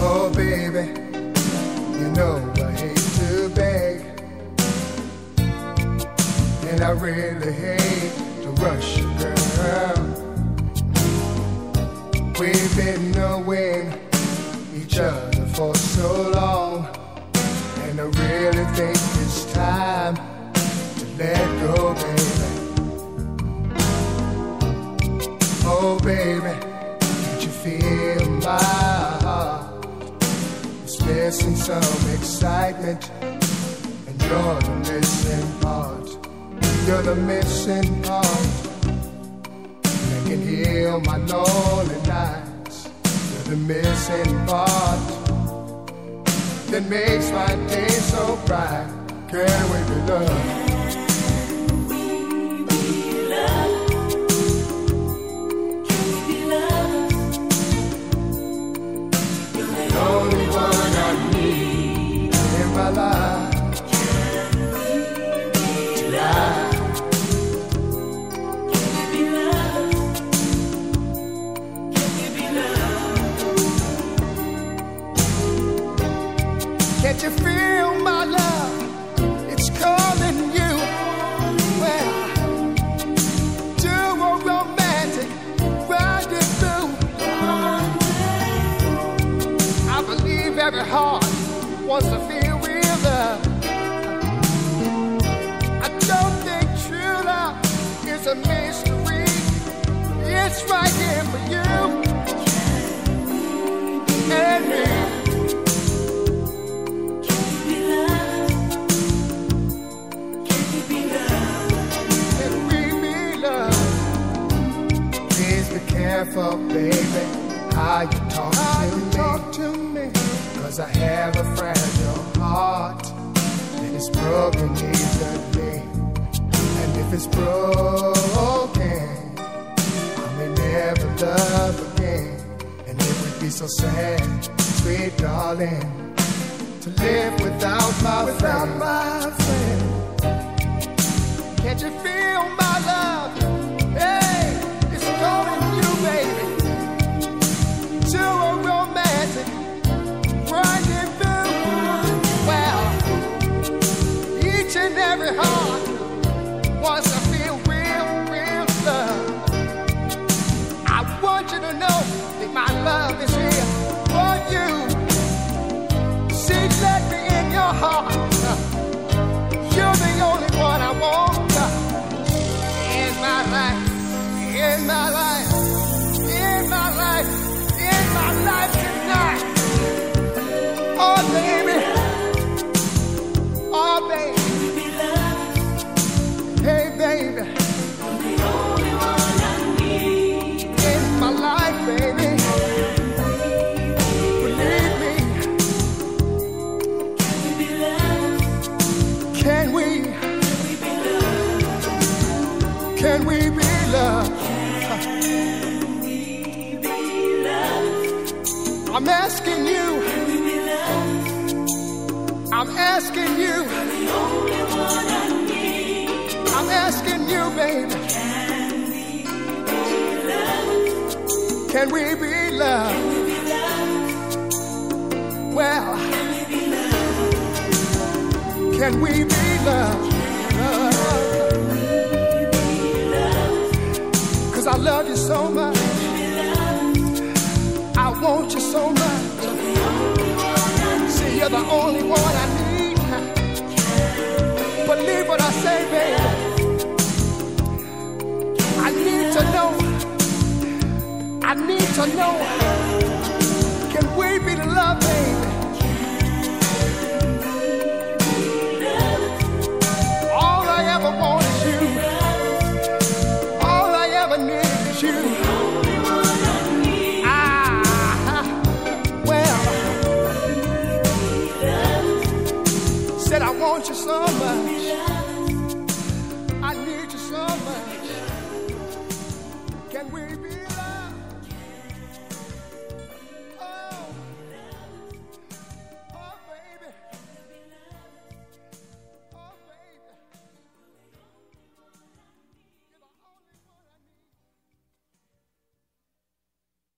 Oh baby, you know I hate to beg, and I really hate to rush you, girl. We've been knowing each other for so long, and I really think it's time to let go, baby. Oh baby, can't you feel my heart? It's missing some excitement, and you're the missing part. You're the missing part that can heal my lonely nights. You're the missing part that makes my day so bright. Can we be loved? Only one I need in my life tonight. Can you be loved? Can you be loved? Can't you feel my love? It's calling you. Well, do a romantic rendezvous. I believe every heart wants to feel real love. I don't think true love is a mystery. It's right here for you and me. Can you be loved? Can you be loved? Can we be loved? Please be careful, baby, how you talk to me. 'Cause I have a fragile heart that is broken easily. And if it's broken, I may never love again. And it would be so sad, sweet darling, to live without my friend. Can't you feel my love? Hey, it's calling you, baby, to a romantic rendezvous. Well, each and every heart wants to feel real, real love. I want you to know that my love is here for you. See, let me in your heart. You're the only one I want in my life, in my life, in my life, in my life tonight. Oh baby, oh baby, hey baby, You're the only one I need. in my life, baby. Believe me, Can we be loved? can we? Can we be loved? Can we be loved? Can we be loved? I'm asking you. Can we be loved? I'm asking you. You're the only one I need. I'm asking you, baby. Can we be loved? Can we be loved? Can we be loved? Well, Can we be loved? can we be loved? 'Cause I love you so much. I want you so much. See, you're the only one I need. Believe what I say, baby. I need to know. I need to know. Can we be the love, baby? All I ever want is you. All I ever need is you. Well, said I want you so much.